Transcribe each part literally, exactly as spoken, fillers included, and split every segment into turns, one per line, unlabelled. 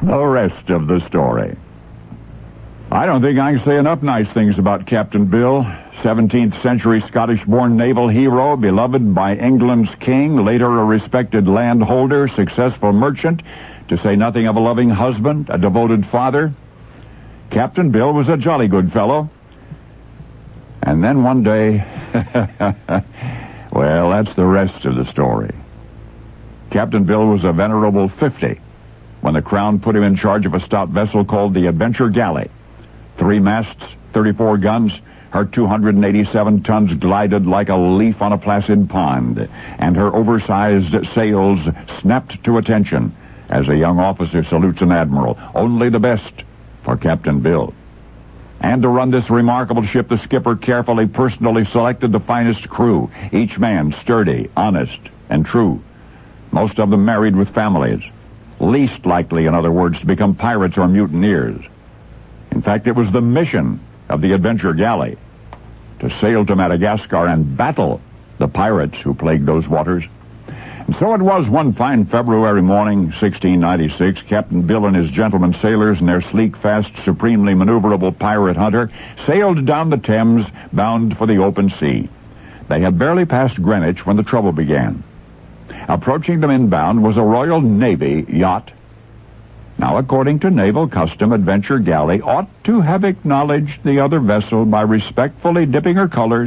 The rest of the story. I don't think I can say enough nice things about Captain Bill, seventeenth century Scottish-born naval hero, beloved by England's king, later a respected landholder, successful merchant, to say nothing of a loving husband, a devoted father. Captain Bill was a jolly good fellow. And then one day, well, that's the rest of the story. Captain Bill was a venerable fifty when the Crown put him in charge of a stout vessel called the Adventure Galley. Three masts, thirty-four guns, her two hundred eighty-seven tons glided like a leaf on a placid pond, and her oversized sails snapped to attention as a young officer salutes an admiral. Only the best for Captain Bill. And to run this remarkable ship, the skipper carefully, personally selected the finest crew, each man sturdy, honest, and true. Most of them married with families. Least likely, in other words, to become pirates or mutineers. In fact, it was the mission of the Adventure Galley to sail to Madagascar and battle the pirates who plagued those waters. And so it was one fine February morning, sixteen ninety-six, Captain Bill and his gentlemen sailors and their sleek, fast, supremely maneuverable pirate hunter sailed down the Thames, bound for the open sea. They had barely passed Greenwich when the trouble began. Approaching them inbound was a Royal Navy yacht. Now, according to naval custom, Adventure Galley ought to have acknowledged the other vessel by respectfully dipping her colors.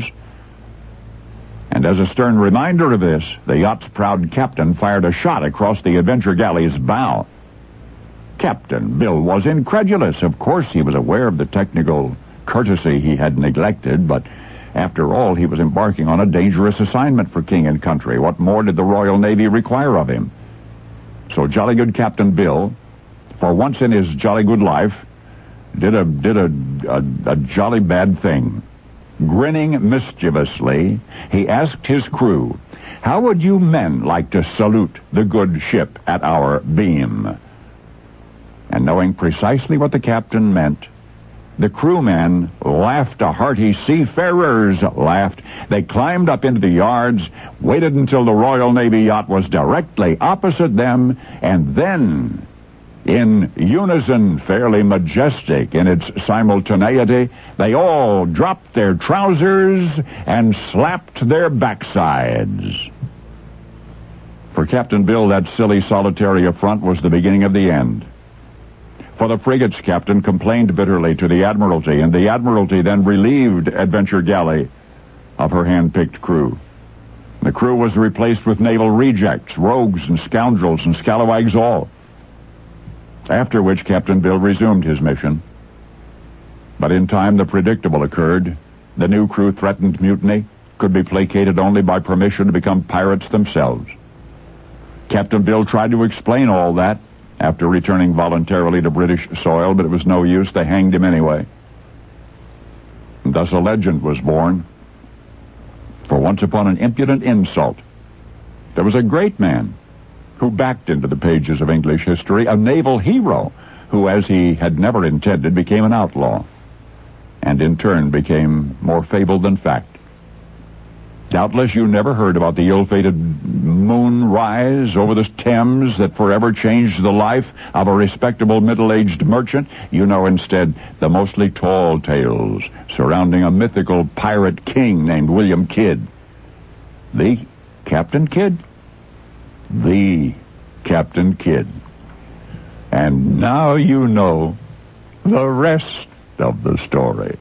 And as a stern reminder of this, the yacht's proud captain fired a shot across the Adventure Galley's bow. Captain Bill was incredulous. Of course, he was aware of the technical courtesy he had neglected, but after all, he was embarking on a dangerous assignment for king and country. What more did the Royal Navy require of him? So jolly good Captain Bill, for once in his jolly good life, did a did a, a, a jolly bad thing. Grinning mischievously, he asked his crew, "How would you men like to salute the good ship at our beam?" And knowing precisely what the captain meant, the crewmen laughed a hearty seafarers laughed. They climbed up into the yards, waited until the Royal Navy yacht was directly opposite them, and then, in unison, fairly majestic in its simultaneity, they all dropped their trousers and slapped their backsides. For Captain Bill, that silly, solitary affront was the beginning of the end. For the frigate's captain complained bitterly to the Admiralty, and the Admiralty then relieved Adventure Galley of her hand-picked crew. The crew was replaced with naval rejects, rogues and scoundrels and scalawags all. After which Captain Bill resumed his mission. But in time the predictable occurred. The new crew threatened mutiny, could be placated only by permission to become pirates themselves. Captain Bill tried to explain all that after returning voluntarily to British soil, but it was no use. They hanged him anyway. And thus a legend was born. For once upon an impudent insult, there was a great man who backed into the pages of English history, a naval hero who, as he had never intended, became an outlaw, and in turn became more fable than fact. Doubtless you never heard about the ill-fated moon rise over the Thames that forever changed the life of a respectable middle-aged merchant. You know instead the mostly tall tales surrounding a mythical pirate king named William Kidd. The Captain Kidd? The Captain Kidd. And now you know the rest of the story.